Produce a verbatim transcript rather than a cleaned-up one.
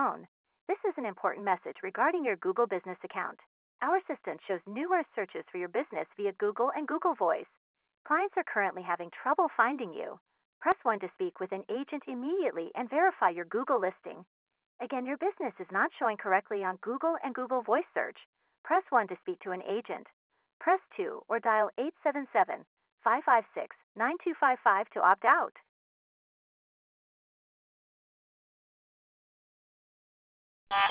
phone. This is an important message regarding your Google Business account. Our assistant shows numerous searches for your business via Google and Google Voice. Clients are currently having trouble finding you. Press one to speak with an agent immediately and verify your Google listing. Again, your business is not showing correctly on Google and Google Voice search. Press one to speak to an agent. Press two or dial eight seven seven, five five six, nine two five five to opt out.